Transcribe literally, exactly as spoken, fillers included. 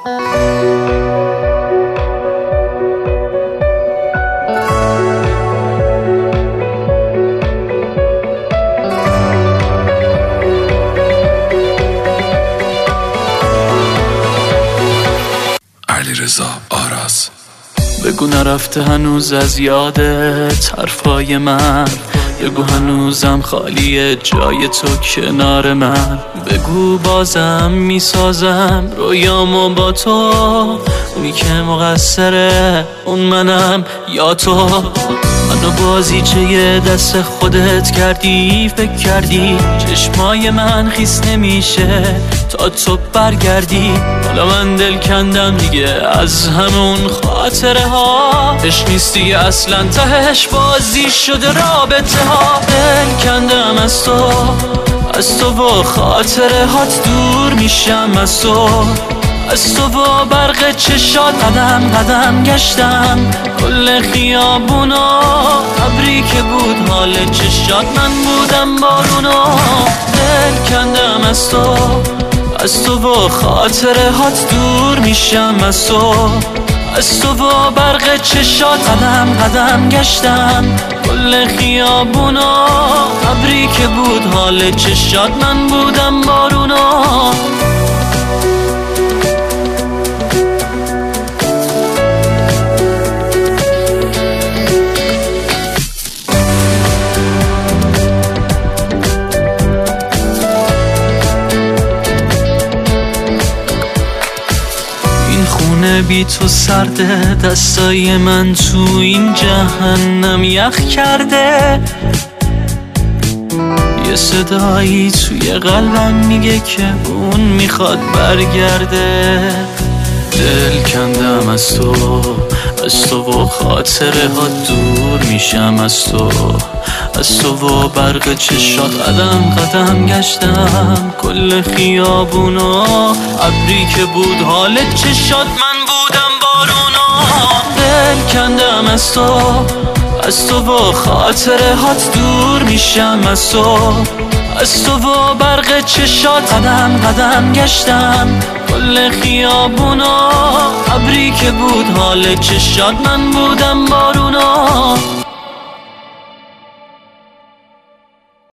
علیرضا آراز. بگو نرفته هنوز از یادت حرفای من، بگو هنوزم خالیه جای تو کنار من، بگو بازم میسازم رویامو با تو، اونی که مقصره اون منم یا تو. منو بازیچه دست خودت کردی، فکر کردی چشمای من خیس نمیشه تا تو برگردی. حالا من دل کندم دیگه از همون خاطره ها، عشق نیستی اصلا تهش بازی شده رابطه ها. دل کندم از تو، از تو و خاطره هات دور میشم از تو، از تو و برق چشات قدم قدم گشتم کل خیابونا. ابری که بود حال چشات من بودم بارونا. دل کندم از تو، از تو و خاطره هات دور میشم از تو، از تو و برق چشات قدم قدم گشتم کل خیابونا. ابری که بود حال چشات من بودم بارونا. خونه بی تو سرده، دستای من تو این جهنم یخ کرده. یه صدایی توی قلبم میگه که اون میخواد برگرده. دل کندم از تو، از تو و خاطره ها دور میشم از تو، از تو و برق چشات قدم قدم گشتم کل خیابونا. ابری که بود حال چشات من بودم بارونا. دل کندم از تو، از تو و خاطره هات دور میشم از تو، از تو و برق چشات قدم قدم گشتم کل خیابونا. ابری که بود حال چشات من بودم بارونا.